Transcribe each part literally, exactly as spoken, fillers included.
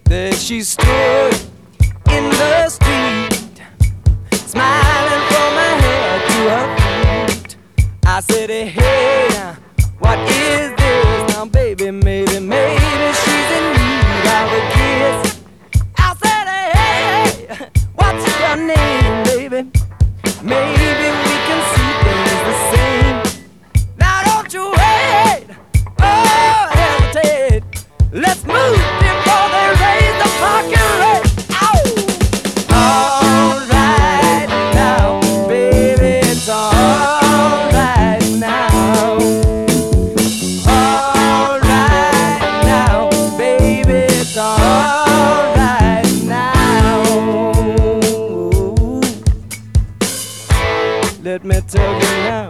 There she stood in the street, smiling from her head to her feet. I said, hey, now, what is this? Now, baby, maybe, maybe she's in need of a kiss. I said, hey, what's your name, baby? Maybe we can see things the same. Now, don't you wait, oh, hesitate. Let's move before they raise the parking rate. All right now, baby, it's all right now. All right now, baby, it's all right now. Let me tell you now.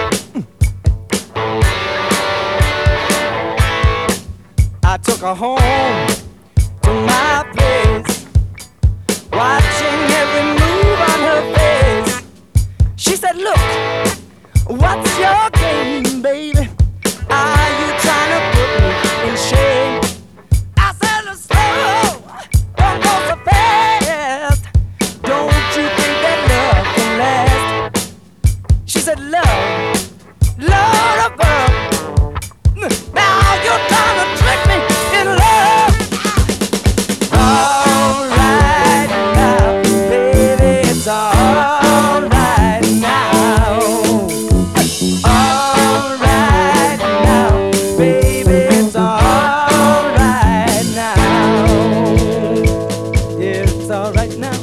I took her home to my place, watching every move on her face. She said, look, what's your game, baby? Are you trying to put me in shame? I said, slow, don't go so fast. Don't you think that love can last? She said, love, love above. Now you're trying to trick me in love. All right now, baby, it's all right now. All right now, baby, it's all right now. Yeah, it's all right now.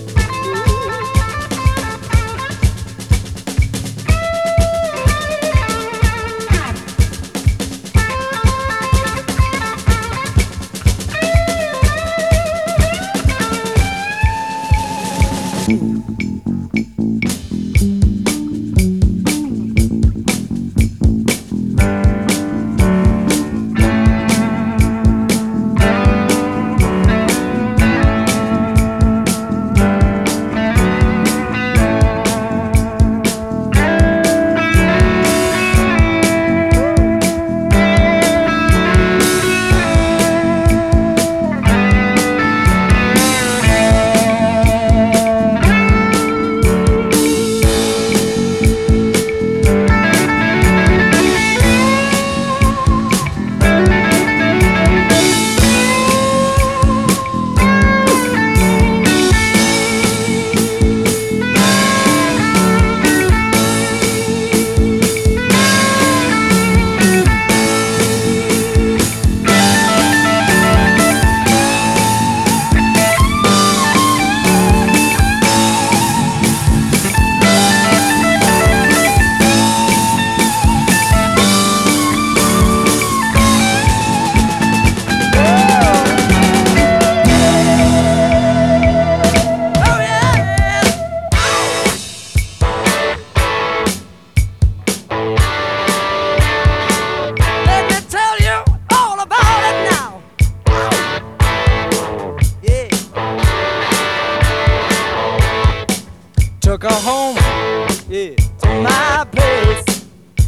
Took her home, yeah, to my place,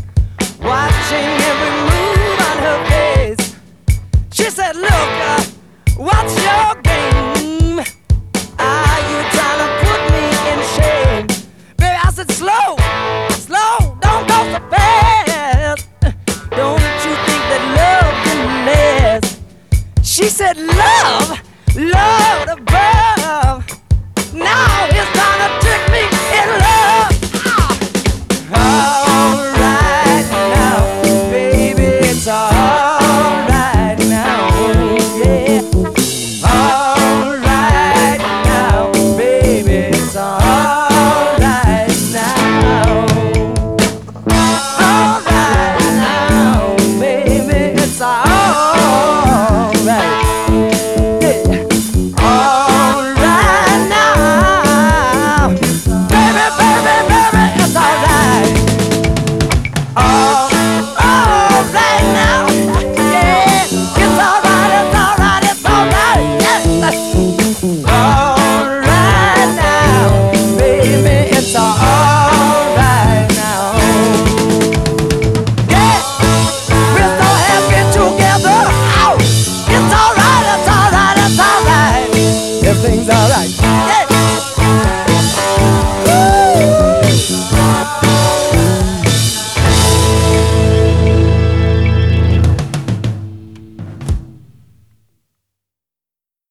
watching every move on her face. She said, look, uh, what's your game? Are you trying to put me in shame? Baby, I said, slow, slow, don't go so fast. Don't you think that love can last? She said, love, love the bird.